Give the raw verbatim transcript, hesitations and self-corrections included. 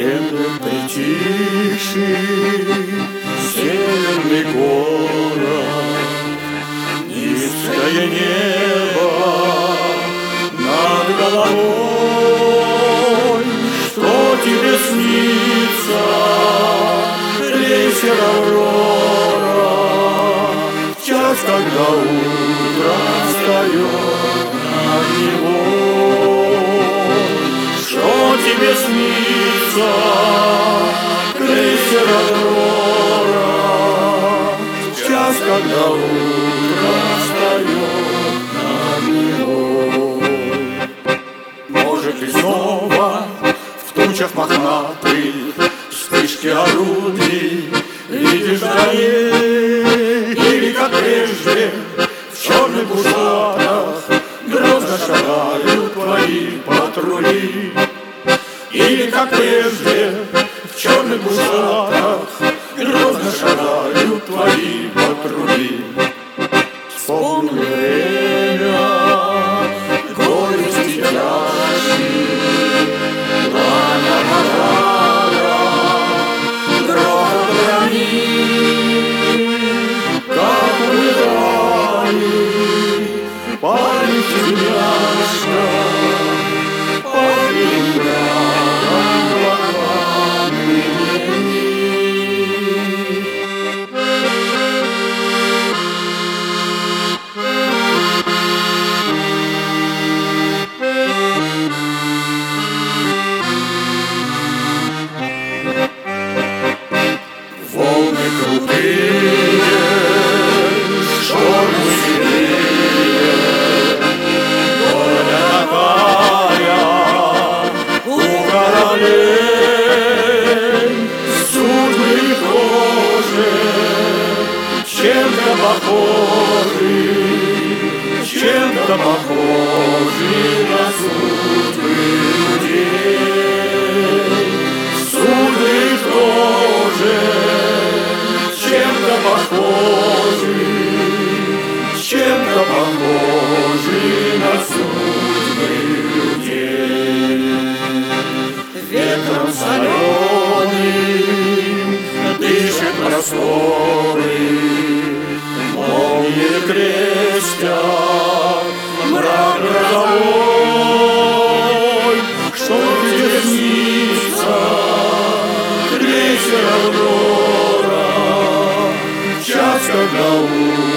Этот притихший северный город, низкое небо над головой. Что тебе снится, крейсер «Аврора», в час, когда утро встает над него? Что тебе снится, крейсер «Аврора», в час, когда утро встает над него? Может, и снова в тучах мохнатых вспышки орудий видишь вдали, или, как прежде, в черных бушлатах грозно шагают твои патрули. Или, как прежде, в черных бушлатах грозно шагают твои патрули. Вспомни время горести тяжкие, пламя пожара, грохот брони, как умирали парни тельняшка под Ленинградом блокадными дни. Волны крутые, шторм сильнее, доля такая у королей, судьбы их тоже чем-то похожи, чем-то похожи на судьбы людей. Судьбы их тоже чем-то похожи, чем-то похожи на судьбы людей. Ветром соленым дышит просторы, молнии крестят мрак грозовой. Что тебе снится, крейсер «Аврора», в час, когда утро